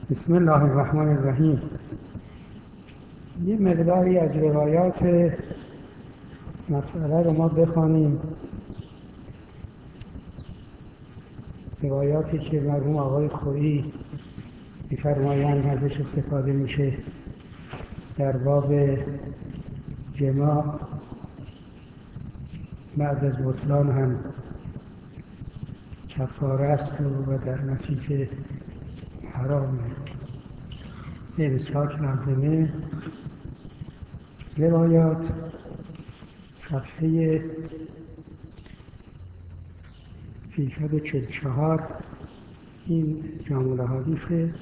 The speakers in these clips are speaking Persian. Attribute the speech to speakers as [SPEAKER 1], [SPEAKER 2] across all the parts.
[SPEAKER 1] بسم الله الرحمن الرحیم. یه مقداری از روایات مسئله رو ما بخوانیم، روایاتی که مرحوم آقای خویی می‌فرمایند ازش استفاده میشه در باب جماع بعد از بطلان هم کفاره است و در نتیجه حرامه، امساک لازمه. روایات صفحه 344 این جامع الاحادیث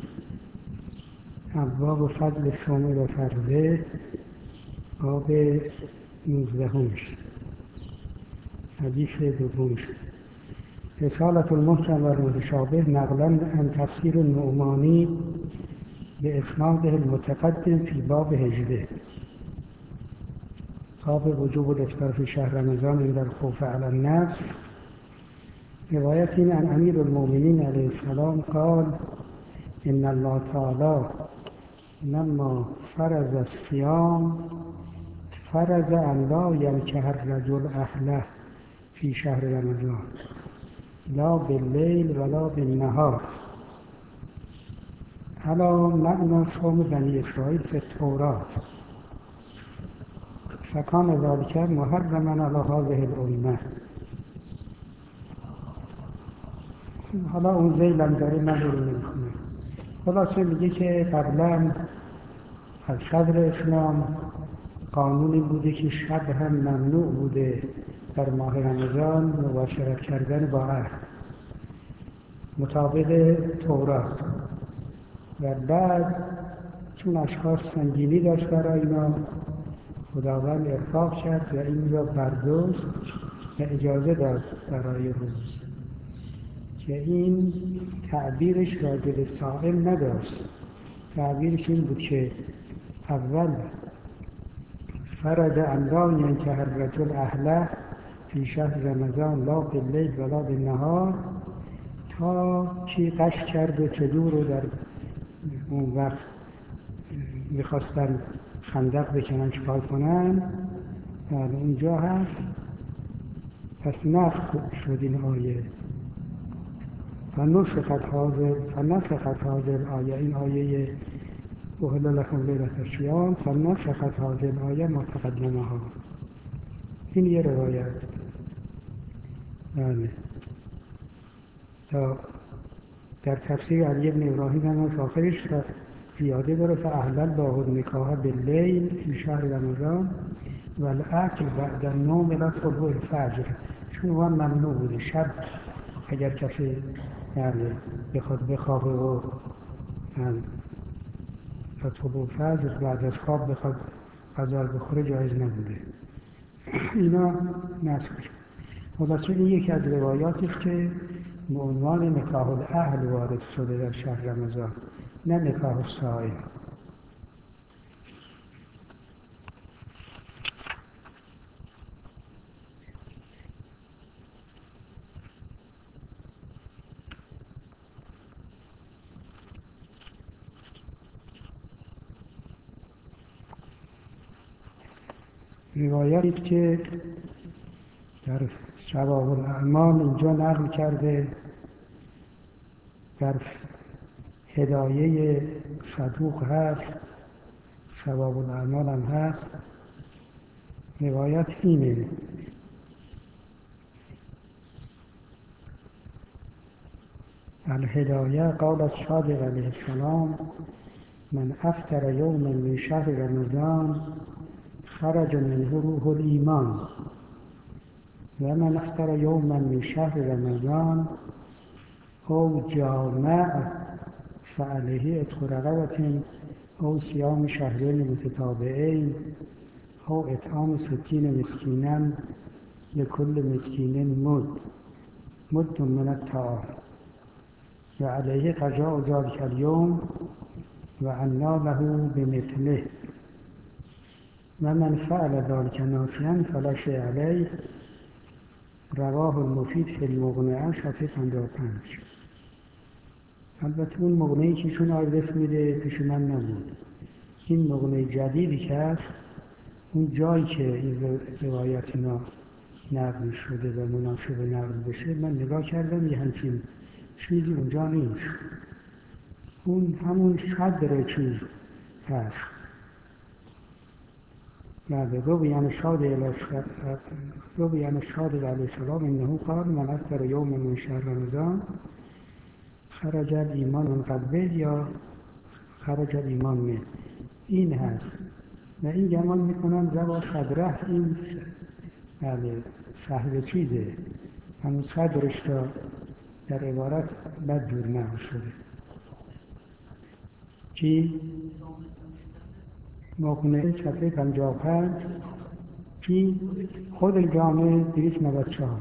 [SPEAKER 1] ابواب فضل صوم و فرضه، باب 19 حدیث دومش. رسالة المحکم و المتشابه نقلا عن تفسیر النعمانی به اسناده المتقدم فی باب 18 باب وجوب الافطار فی شهر رمضان عند الخوف علی النفس. روایت این عن امیر المؤمنین علیه السلام قال ان الله تعالی لما فرض الصيام فرض ان لا ينكح الرجل اهله في شهر رمضان لا بالليل ولا بالنهار على معنى صوم بني اسرائيل في التوراة فكان ذلك محرما على هذه الامه. حالا اون زیلم داره، من رو نمیخونه. خلاصه میگه که قبلا از صدر اسلام قانونی بوده که شب هم ممنوع بوده در ماه رمضان مباشرت کردن با اهل مطابق تورات، و بعد چون اشخاص سنگینی داشت برای اینا خداوند ارفاق کرد و این را برداشت و اجازه داد برای روز که این تعبیرش راجع به صائم نداشت. تعبیرش این بود که اول فرض ان لا ينكح الرجل اهله فی شهر رمضان لا باللیل ولا بالنهار، تا کی قش کرد و چجور رو در اون وقت میخواستن خندق بکنن چکار کنن. در اونجا هست. پس نسخ شد این آیه، فنسخت هذه الآیه، این آیه احل لکم لیلة الصیام فنسخت هذه الآیه ما تقدمها. این یه روایت. بله. تا در تفسیر علی بن ابراهیم هم از آخرش زیاده داره فاحل الله النکاح باللیل فی شهر رمضان و الاکل بعد النوم الی طلوع الفجر، چون اون ممنوع بوده شب اگر کسی بخواد بخوابه و تا طلوع فجر بعد از خواب بخواد غذا بخوره جایز نبوده. اینا نسخ شد. خلاصه این یکی از روایاتی است که به عنوان نکاح الاهل وارد شده در شهر رمضان، نه نکاح الصائم. روایتی است که در ثواب الاعمال اینجا نقل کرده، در هدایه صدوق هست، ثواب الاعمال هم هست. روایت اینه: الهدایه قال الصادق علیه السلام من افطر یوما من شهر رمضان خرج منه روح الایمان و من افطر یوما من شهر رمضان او جامع فعلیه عتق رقبة او صیام شهرین متتابعین او اطعام 60 مسکینا لكل مسکین مد من الطعام و علیه قضاء ذلک اليوم و عنا له بمثله و من فعل ذلك ناسیا فلا شیء علیه. رواه المفید فی المقنعه صفحه 55. البته اون مقنعی که چون آدرس میده پیش من نبود. این مقنع جدیدی که هست، اون جایی که این روایت اینا نقل شده و مناسب نقل بشه، من نگاه کردم یه همچین چیزی اونجا نیست. اون همون صدر چیز هست. روی عن الصادق علیه السلام انه قال من افطر یوم من شهر رمضان خرج الایمان من قلبه یا خرج الایمان من. این هست و این گمان میکنم روا صدره، این بله صحب چیزه، همون صدرش را در عبارت بد جور نقل شده. چی؟ مقنعه صفحه 55. چی؟ خود جامعه 294.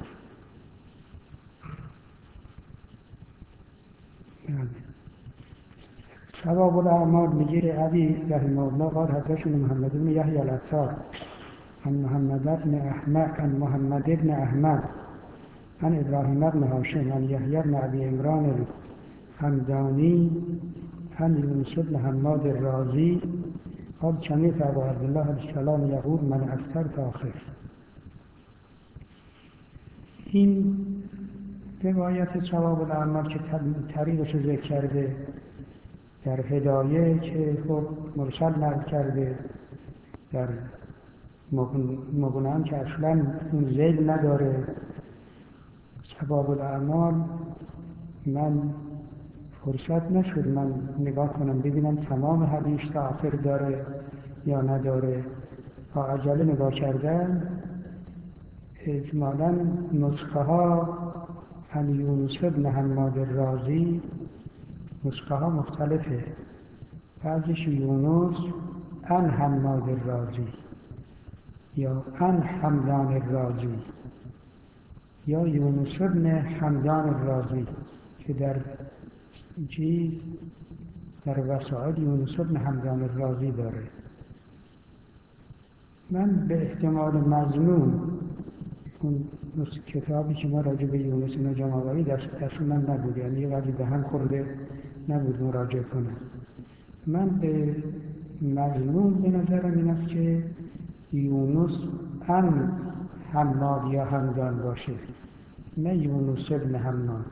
[SPEAKER 1] ثواب الاعمال میگه علی رحمه الله قال حدثنا محمد بن یحیی العطار عن محمد بن احمد عن ابراهیم بن هاشم عن یحیی بن ابی عمران الحمدانی عن یونس بن حماد الرازی قال سمعت ابا عبدالله علیه السلام یقول من افطرت آخر. این روایت ثواب الاعمال که طریقش ذکر کرده در هدایه که خب مرسل نقل کرده، در مغنم که اصلا اون ذیل نداره. ثواب الاعمال من فرصت نشد من نگاه کنم ببینم تمام حدیث تا آخر داره یا نداره. با عجله نگاه کردم، اجمالاً نسخه ها عن یونس بن حماد الرازی نسخه ها مختلفه. بعضیش یونس عن حماد الرازی یا عن حمدان الرازی یا یونس بن حمدان الرازی که در وسائل یونس بن حمدان الرازی داره. من به احتمال مظنون اون کتابی که ما راجع به یونس نجم‌آوری دست من نبود، یعنی یه قدری به هم خورده نبود مراجعه کنم. من به مظنون به نظرم این است که یونس عن حماد یا حمدان باشه، نه یونس ابن حماد.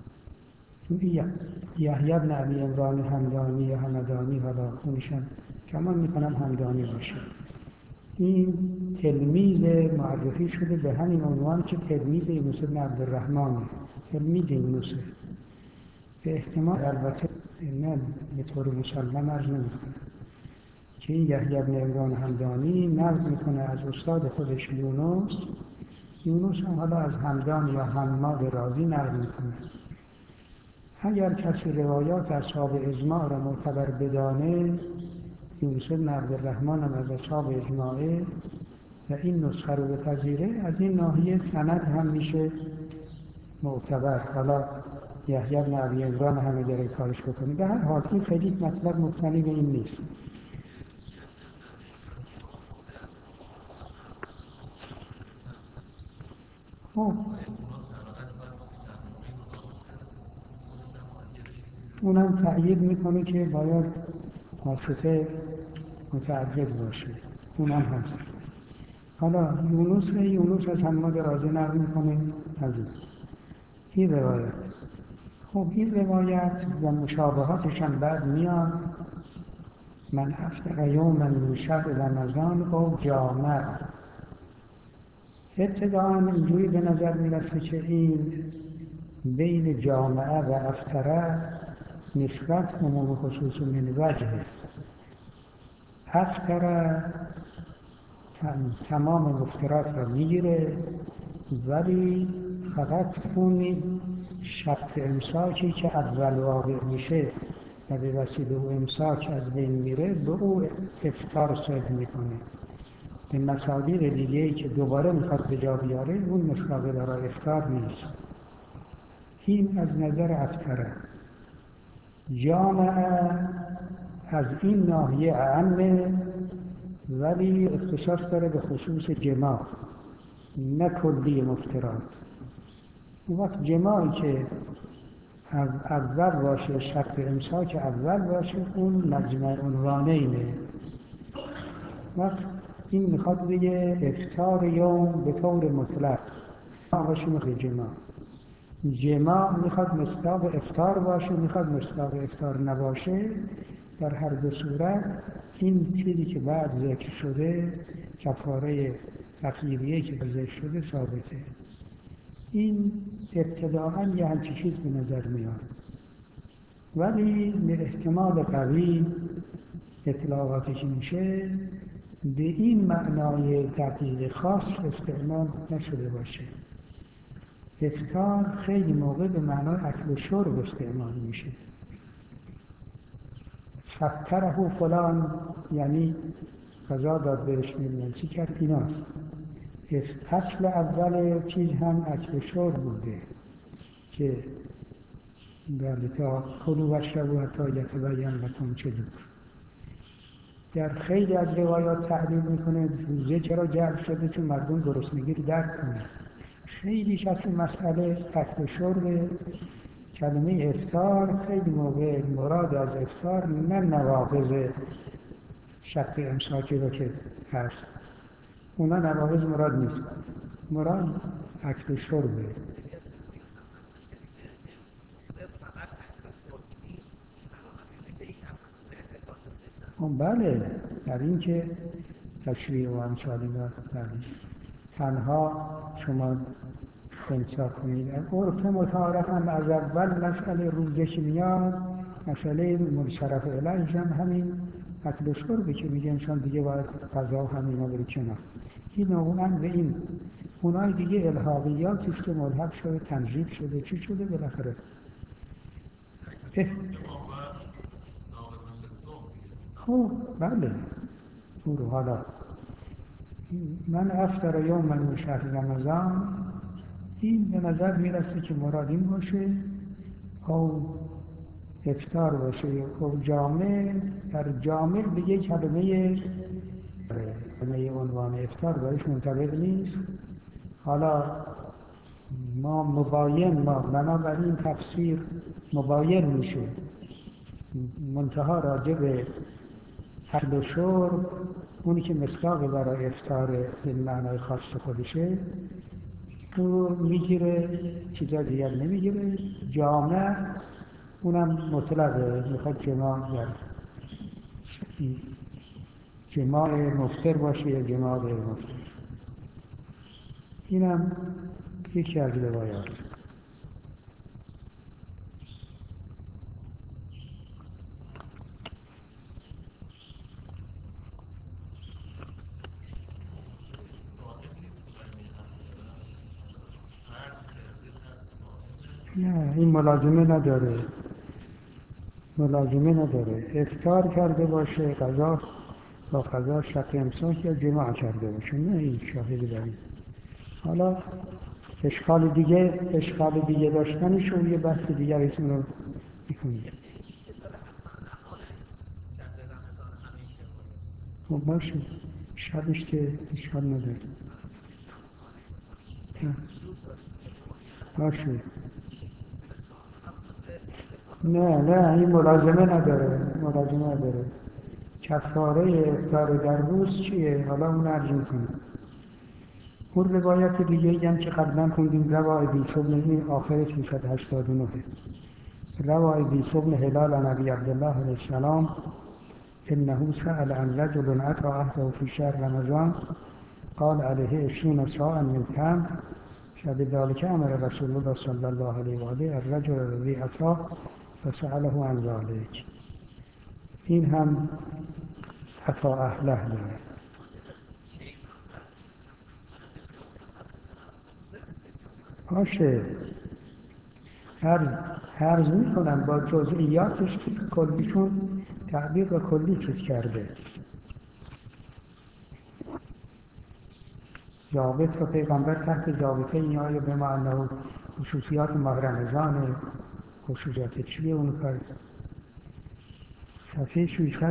[SPEAKER 1] یحیی بن ابی عمران حمدانی یا حمدانی، حالا اونشم کمان میکنم حمدانی باشه. این تلمیذ معرفی شده به همین عنوان که تلمیذ یونس بن عبدالرحمن، تلمیذ یونسه. به احتمال البته نه به طور مسلم عرض نمیکنه که این یحیی بن عمران حمدانی نقل میکنه از استاد خودش یونس هم حالا از حمدان یا حماد رازی نقل میکنه. اگر کسی روایات اصحاب اجماع را معتبر بدانه، یونس بن عبدالرحمن هم از اصحاب اجماعه و این نسخه رو بپذیره، از این ناحیه سند هم میشه معتبر. حالا یحیی بن ابی عمران همه داره کارش بکنه. به هر حال این خیلی مطلب مبتنی به این نیست. خب اونم تأیید میکنه که باید واسطه متعدد باشه، اونم هست. حالا یونس از حماد رازی نقل میکنه از این روایت. خب این روایت و مشابهاتش هم بعد میاد. من افطر یوما من شهر رمضان او جامع. ابتداء اینجوری به نظر میرسه که این بین جامعه و افطره نسبت عموم خصوص من وجهه. افطره تمام مفطرات را میگیره، ولی فقط اون شرط امساکی که اول واقع میشه و به وسیله او امساک از بین میره به او افطار صدق میکنه. به مصادیق دیگه‌ای که دوباره میخواد به جا بیاره اون مصادیق را افطار نیست. این از نظر افطره. جامعه از این ناحیه اعمه، ولی اختصاص داره به خصوص جماع، نه کلی مفطرات. اون وقت جماعی که اول باشه، شرط امساک اول باشه، اون مجمع عنوانینه. وقت این میخواد بگه افطار یوم به طور مطلق باشه مثل جماع. جماع میخواد مصداق افطار باشه، میخواد مصداق افطار نباشه. در هر دو صورت این چیزی که بعد ذکر شده، کفاره تخییریه که ذکر شده ثابته. این ابتداعاً یه همچی چیز به نظر میاد، ولی به احتمال قوی اطلاعاتی که میشه به این معنای دقیق خاص استعمال نشده باشه. افطار خیلی موقع به معنای اکل و شرب استعمال میشه. فطره فلان یعنی غذا داد بهش، چی کرد، ایناست. اصل اول چیز هم اکل و شرب بوده که بله تا کلوا واشربوا حتی یتبین لکم چجور. در خیلی از روایات تعبیر میکنه روزه چرا جعل شده، چون مردم گرسنگی رو درک کنه. خیلیش اصل مسئله اکل و شرب. کلمه افطار خیلی موقع مراد از افطار نه نواقض شق امساکی رو که هست، اونا نواقض مراد نیست، مراد اکل و شربه. بله، در این که تشریع و امثالی بله. تنها شما انصاف کنید. عرف متعارف هم از اول مسئله روزه که میاد، مسئله منصرف الیه هم همین اکل و شربه که میگه انسان دیگه باید غذا هم اینا بره کنار. این نوعاً به این اونای دیگه الحاقیاتیست که ملحق شده، تنظیف شده، چی شده بالاخره. خب بله. او حالا من افطر یوم من شهر رمضان، این به نظر میرسه که مراد این باشه او افطار باشه او جامع. در جامع دیگه کلمه عنوان افطار برایش منطبق نیست. حالا ما بنابراین تفسیر مباین میشه. منتها راجع به اکل و شرب، اونی که مصداق برای افطار به معنای خاص خودشه، اون میگیره، چیزا دیگر نمیگیره. جامع اونم مطلقه، میخواد جماع مفطر باشه یا جماع غیر مفطر. اینم یکی از روایات. نه، این ملازمه نداره. افطار کرده باشه غذا با غذا شق امساک یا جماع کرده باشه، نه این شاهد داریم. حالا اشکال دیگه داشتنش و یه بحث دیگر اسم رو میکنیم. خب باشه، شبش که اشکال نداره. باشه. نه این ملازمه نداره. کفاره افطار در روز چیه؟ حالا اون عرض میکنم. اون روایت دیگه هم که قبلا خوندیم، روای بیس بن این آخر 389 روای بیس بن هلال عن ابی عبدالله علیه السلام انه سأل عن رجل اتى عهده في شهر رمضان قال عليه 20 صاعا من تمر فبذلك امر رسول الله صلی الله علیه و آله الرجل الذي اتاه فسأله عن ذلك. این هم عطا اهله داره. باشه، عرض میکنم با جزئیاتش کلیشون تعبیر به کلی چیز کرده. ضابط و پیغمبر تحت ضابطه این آیه به معنی خصوصیات ماه رمضان، خصوصیات چیه اون کار. صفحه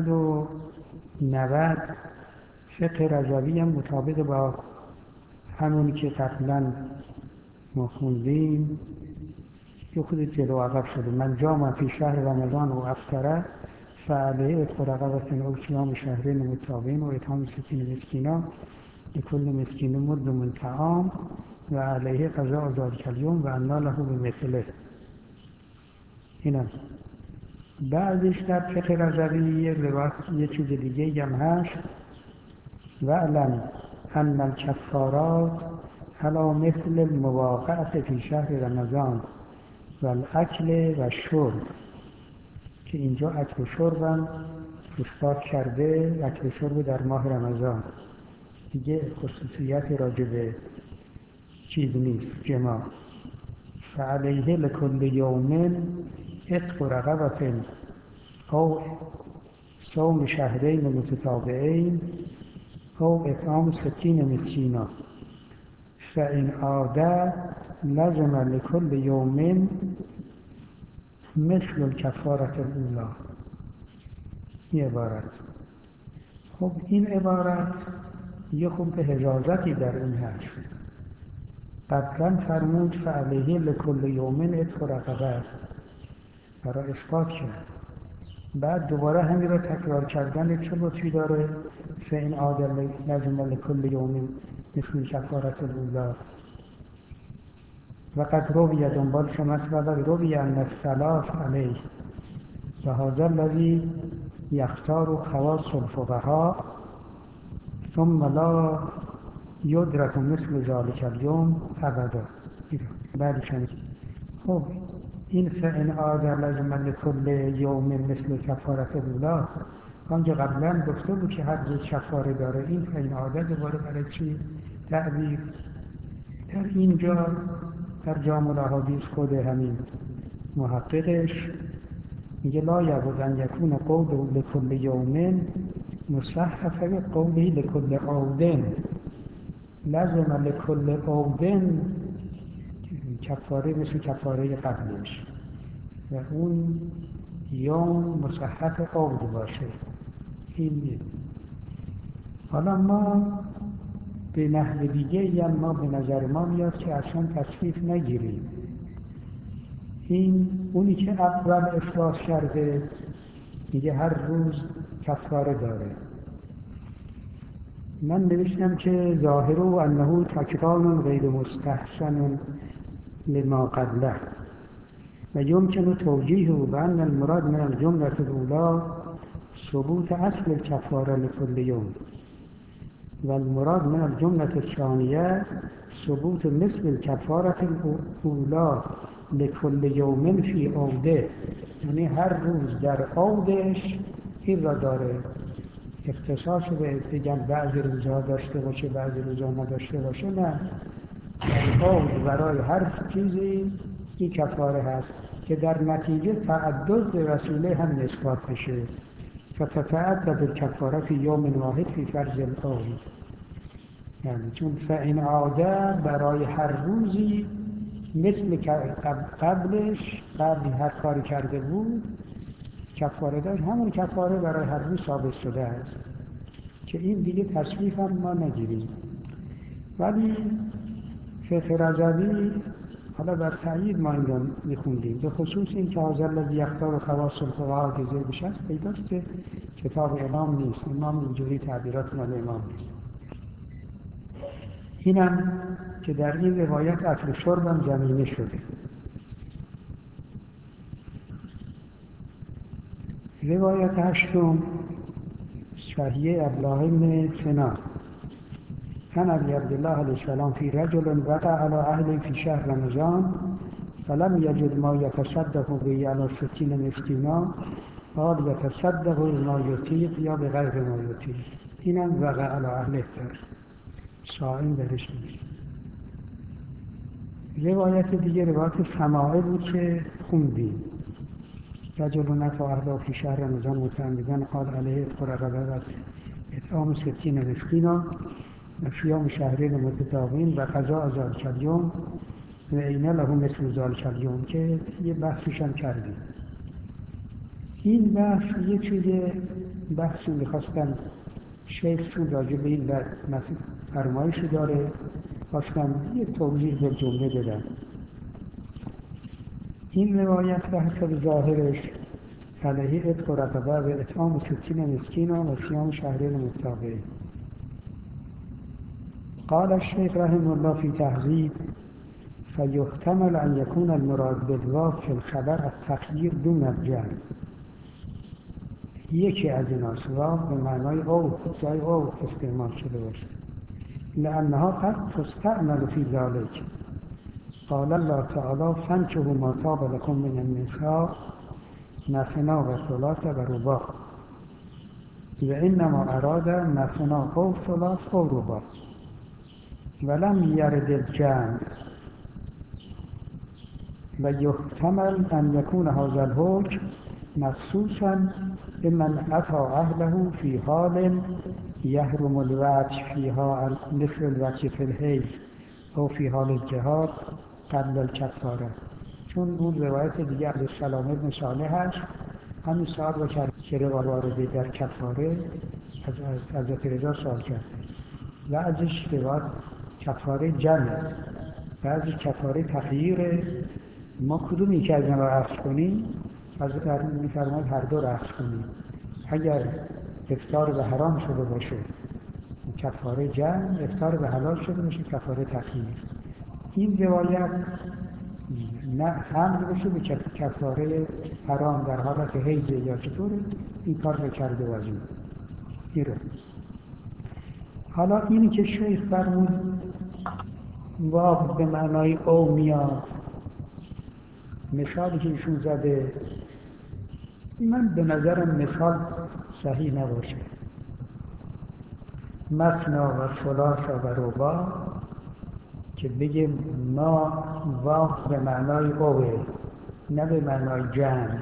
[SPEAKER 1] 690 فقه رضوی هم مطابق با همونی که قبلا ما خوندیم یه خود جلو عقب شده. من جامع فی شهر رمضان و افطره فعلیه اتق رقبة او صیام شهرین متتابعین و اطعام 60 مسکینا لکل مسکین مد من طعام و علیه قضاء ذلک الیوم و انا له بمثله. اینم بعدش در فقه رضوی یه چیز دیگه هم هست: واعلم ان الکفارات علی مثل المواقعة فی شهر رمضان و الاکل و شرب، که اینجا اکل و شرب هم اثبات کرده، اکل و شرب در ماه رمضان دیگه خصوصیت راجبه چیز نیست، جماع. فعلیه لکل یوم اتق رقبة او صوم شهرین متتابعین او اطعام 60 مسکینا فإن عاد لزم لكل يوم مثل الكفارة الأولى. این عبارت. خب این عبارت یه خود حجازتی در این هست. قبلا فرمود فعلیه لکل یوم اتق رقبه، برای اثبات کرد. بعد دوباره همین را تکرار کردن چه لطفی داره؟ فإن عاد لزم لكل یوم مثل کفارة الاولی. و قد روی دنبال شمس و قد روی ان الثلاث علیه و هذا الذی یختار خواص الفقهاء ثم لا یدرک مثل ذلک الیوم ابدا. بعدش خب این فإن عاد لزم لكل یوم مثل کفارة الاولی آنجا قبلا گفته بود که هر روز کفاره داره. این فإن عاد دوباره برای چی تعبیر؟ در اینجا در جامع الاحادیث خود همین محققش میگه لا یبود ان یکون قوله لکل یوم مصحف قوله لکل عودن. لازم لکل عودن کفاره مثل کفاره قبلش و اون یوم مصحف عود باشه. این حالا ما به نحو دیگه هم ما به نظر ما میاد که اصلا تصحیف نگیریم. این اونی که اول اثبات کرده میگه هر روز کفاره داره. من نوشتم که ظاهر و انه تکرار غیر مستحسن لما قبله و یمکن توجیه و ان المراد من الجمله الاولى ثبوت اصل الكفاره لكل یوم و المراد من الجمله الثانیه ثبوت مثل الكفاره الاولى لكل یوم فی عوده. یعنی هر روز در عودش این را داره. اختصاص به بگم بعضی روزها داشته باشه بعضی روزها نداشته باشه، نه، در عود برای هر چیزی این کفاره هست که در نتیجه تعدد به وسیله هم اثبات بشه. فتتعدد الکفاره فی یوم واحد فی فرض العود. یعنی چون فإن عاده برای هر روزی مثل قبلش قبل هر کاری کرده بود کفاره داشت، همون کفاره برای هر روز ثابت شده است که این دیگه تصریف هم ما نگیریم. ولی فقه رضوی حالا بر تأیید ما این رو میخوندیم، به خصوص این که هذا الذی یختار خواص الفقهاء که زیدش هست پیداست که کتاب امام نیست. امام اینجوری تعبیرات مال امام نیست. اینم که در این روایت اکل شرب هم زمینه شده. روایت هشتم صحیح عبدالله بن سنا عن ابي عبد الله علیه السلام فی رجل وقع علی اهله فی شهر رمضان فلم یجد ما یتصدق به علی 60 مسکینا قال یتصدق بما یطیق یا به غیر ما یطیق. اینم وقع علی اهله در صائم درش نیست. روایت دیگه روایت سماعه بود که خوندیم. رجل نفع اهله فی شهر رمضان متعمدا قال علیه اتق رقبه و اطعام 60 مسکینا و صیام شهرین متتابعین و قضاء ذلک الیوم و این له مثل ذلک الیوم که یه بحثش هم کردیم. این بحث یه چیز بحثی میخواستم شیخ چون راجع به این فرمایشی داره خواستم یه توضیح به جمله بدم. این روایت به حسب ظاهرش علیه عتق رقبه و اطعام 60 مسکین و صیام شهرین متتابعین. قال الشيخ رحمه الله في تهذيب: فيحتمل أن يكون المراد بالواو في الخبر التخيير دون الجر. یکی از ایناست، واو به معنای او، جای او استعمال شده باشه. لأنها قد تستعمل في ذلك. قال الله تعالى: فانكحوا ما طاب لكم من النساء مثنى وثلاث ورباع. وإنما أراد مثنى أو ثلاث أو رباع ولم يرد الجمع. ويحتمل أن يكون هذا الحكم مخصوصا بمن أتى أهله في حال يحرم الوجه فيها مثل الوجه في الحیض أو في حال الجهاد قبل الكفاره. چون اون روایت دیگه علیه السلام ابن صالح هست، همین سوال رو کرد که روایت وارده در کفاره از حضرت رضا سوال کرده. و ازش روایت کفاره جمعه و ازش کفاره تخییره. ما کدومی که از این را عکس کنیم؟ از می‌فرماید هر دو را عکس کنیم. اگر افطار به حرام شده باشه کفاره جمع، افطار به حلال شده باشه کفاره تخییر. این روایت نه حمل بشه به کفاره حرام در حالت حیض یا چطوره، این کار رو کرده و از این رو. حالا اینی که شیخ فرمود واو به معنای او میاد، مثالی که ایشون زده من به نظرم مثال صحیح نباشه. مثنا و ثلاث و رباع که بگیم ما واو به معنای اوه نه به معنای جمع.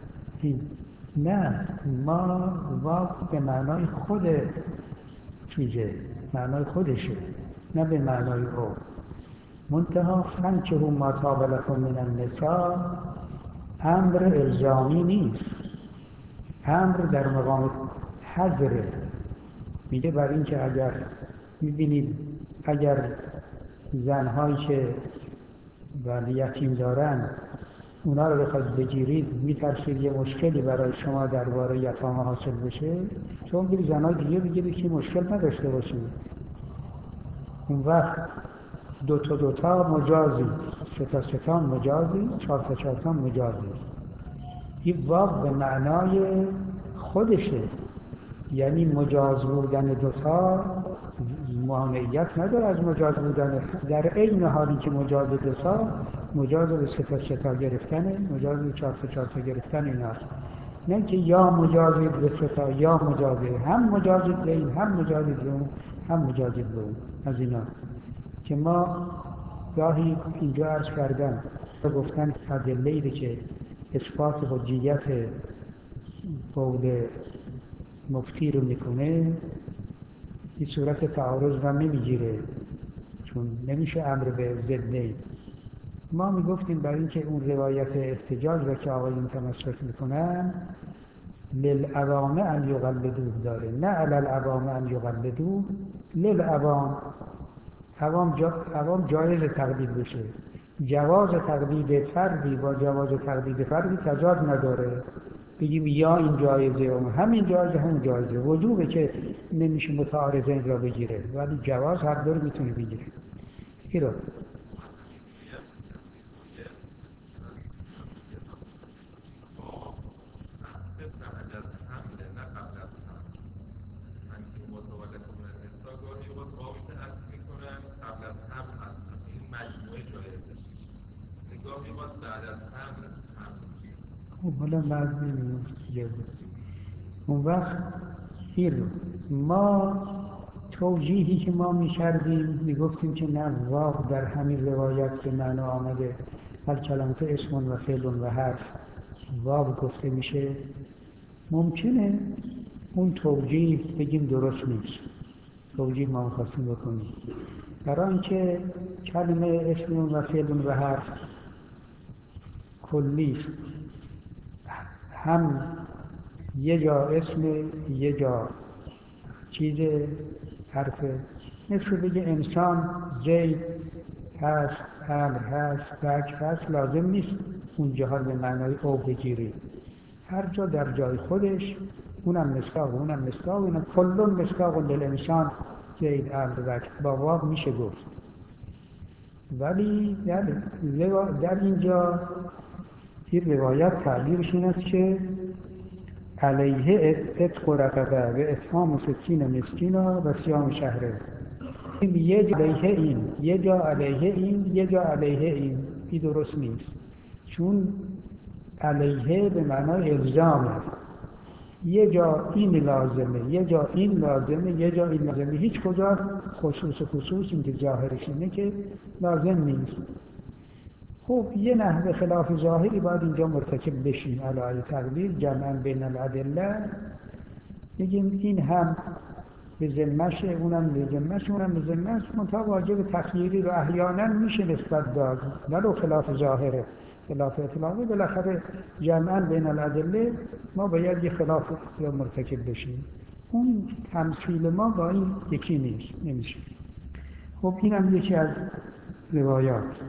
[SPEAKER 1] نه، ما واو به معنای خود چیزه، معنای خودشه، نه به معنای او. منتها فانکحوا ما طاب لکم من النساء امر الزامی نیست، امر در مقام حضره. میگه بر این که اگر میبینید اگر زنهایی که یتیم دارن اونا رو بخواید بگیرید میترسید یه مشکلی برای شما درباره یتامه حاصل بشه، شما میگید زنهای دیگه بگیرید که مشکل نداشته باشید. اون وقت دوتا مجازی، سه تا مجازی، چهار تا مجازی. این واو به معنای خودشه، یعنی مجاز بودن دوتا مانعیت نداره از مجاز بودن. در عین حالی که مجاز دوتا مجاز به سه تا گرفتنه، مجاز به چهار تا گرفتن ایناست. نه که یا مجازید به سه تا یا مجازید، هم مجازید به این، هم مجازید به اون، هم مجازید به اون. از اینا که ما گاهی اینجا عرض کردن گفتن ادله‌ای که اثبات حجیت قول مفتی رو میکنه این صورت تعارض رو نمیگیره، چون نمیشه امر به ضد. ما میگفتیم برای اینکه اون روایت احتجاج رو که آقایون تمسک میکنن للعوام ان یقلدوه داره، نه علی العوام ان یقلدوه، للعوام. عوام جایز تقلید بشه. جواز تقلید فردی با جواز تقلید فردی تضاد نداره. بگیم یا این جایزه همین جایزه همون جایزه، وجوبه که نمیشه متعارض این را بگیره، ولی جواز هر دو رو میتونه بگیره. این رو حالا بعد اون وقت ما توجیهی که ما می‌کردیم میگفتیم که نه، واو در همین روایت که معنا آمده الکلمات اسم و فعل و حرف واو گفته میشه، ممکنه اون توجیه بگیم درست نیست. توجیه ما می‌خواستیم بکنیم برای اینکه کلمه اسم و فعل و حرف کلیست، هم یه جا اسم یه جا چیز حرف. مثل بگه انسان زید هست، امر هست، بک هست، لازم نیست اون جهان به معنای او بگیرید، هر جا در جای خودش، اونم مصداق، اونم مصداق، اونم کلون مصداق للانسان زید البک با واو میشه گفت. ولی در اینجا این روایت تعبیرش این است که علیه اتق رقبه و اطعام 60 مسکینا و صیام شهره. این یه جا علیه این، یه جا علیه این، یه جا علیه این درست نیست، چون علیه به معنای الزامه، یه جا این لازمه، یه جا این لازمه، یه جا این لازمه، هیچ کجا خصوص این که ظاهرش اینه که لازم نیست. خب یه نحوه خلاف ظاهری باید اینجا مرتکب بشیم علی تقدیر جمعا بین الادله، بگیم این هم به ذمشه، اونم به ذمشه، اونم به ذمشه، منتها واجب تخییری رو احیانا میشه نسبت داد ولو خلاف ظاهره، خلاف اطلاقی، بالاخره جمعا بین الادله ما باید یه خلاف رو مرتکب بشیم، اون تمثیل ما با این یکی نیست، نمیشه. خب اینم یکی از روایات.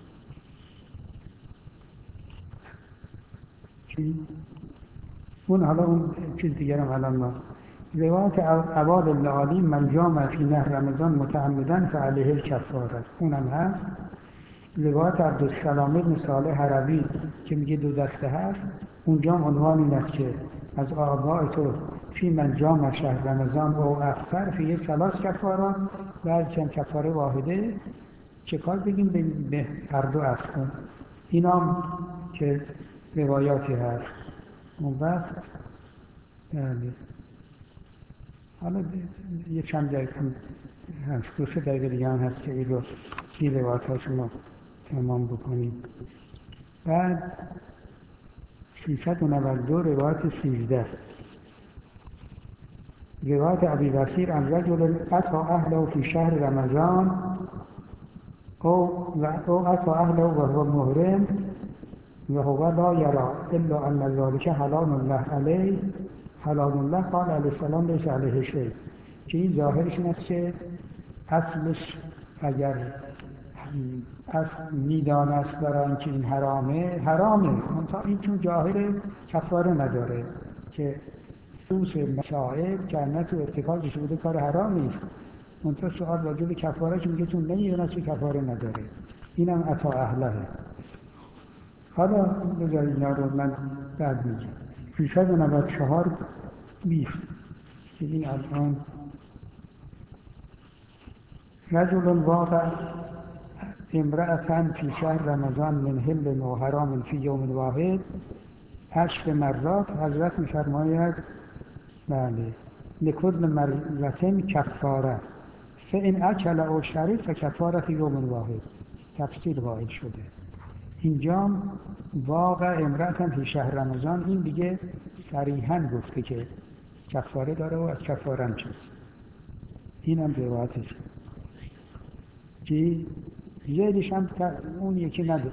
[SPEAKER 1] اون حالا اون چیز دیگر هم الان ما روایت عباد العالی من جامع فی نهر رمضان متعمدن فعلیه الکفاره، اونم هست. روایت عبدالسلام بن صالح هروی که میگه 2 دسته هست، اونجا عنوان این است که از آباء تو فی من جامع شهر رمضان او افطر فی 3 کفارات، بعد چند کفاره واحده، چه کار بگیم به هر دو عفو کن. اینام که روایاتی هست. اون وقت یعنی حالا یه چند دقیقه هست، 2-3 دقیقه دیگه هم هست که این روایت ها شما تمام بکنیم. بعد 392 روایت 13 روایت ابی بصیر عن رجل اتى اهله فی شهر رمضان او اتى اهله و هو محرم و هو لا یرا الا ان ذلك حلال الله علیه حلال الله قال علیه السلام لیس علیه شیء، که این ظاهرش این است که اصلش اگر اصل میدانست برای اینکه این حرامه، منتها این چون ظاهر کفاره نداره که خصوص مسائل که نه تو ارتکابش بوده کار حرام نیست، منتها سؤال راجع به کفارهش میگه چون نمیدونست که کفاره نداره، اینم عطا اهله. حالا بذارید اینا رو من بعد میگم. 394 20 که این الان رجل واقع امرأة فی شهر رمضان من حل و حرام فی یوم واحد 10 مرات، حضرت می‌فرماید بله لکل مرة کفاره فإن اکل او شرب فکفاره یوم واحد، تفصیل وارد شده. اینجا واقع امرأة فی شهر رمضان، این دیگه صریحاً گفته که کفاره داره و از کفاره هم چیست، اینم روایتش که زیدش هم اون یکی نداره.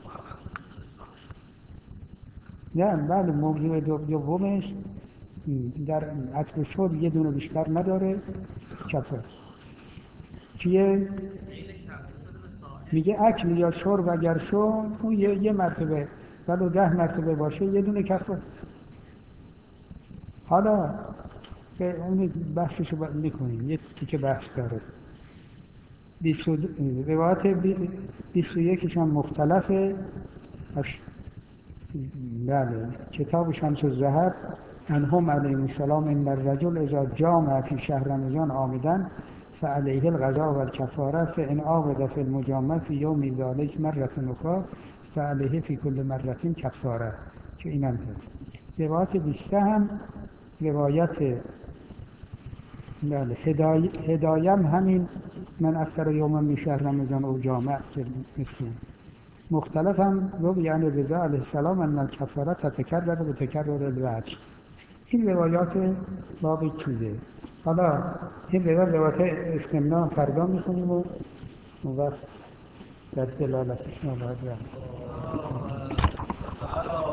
[SPEAKER 1] نه بله موضوع دومش در عطر شرب یه دونه بیشتر نداره، کفاره چیه؟ میگه اکل یا شرب اگر شد اون یه مرتبه ولو 10 مرتبه باشه یه دونه کفاره. حالا به اون بحثشو میکنیم، یه تیکه بحث داره. روایت 21 هم مختلفه. بله کتاب شمس الذهب عنهم علیهم السلام ان الرجل اذا جامع فی شهر رمضان عامدا فعلیه القضاء والکفاره فان عاود فی المجامعه فی یوم ذلک مرة اخرى فعلیه فی کل مرة کفاره، که اینم هست. روایت 20 هم روایت بله هدایم همین من افطر یوم من شهر رمضان او جامع که مثل مختلف هم رو یعنی رضا علیه السلام ان الکفاره تتکرر و تکرر الوجه. این روایات باب چیزه. حالا این روایات استمناء فردا میکنیم و اون وقت در دلالتش نباید رفت.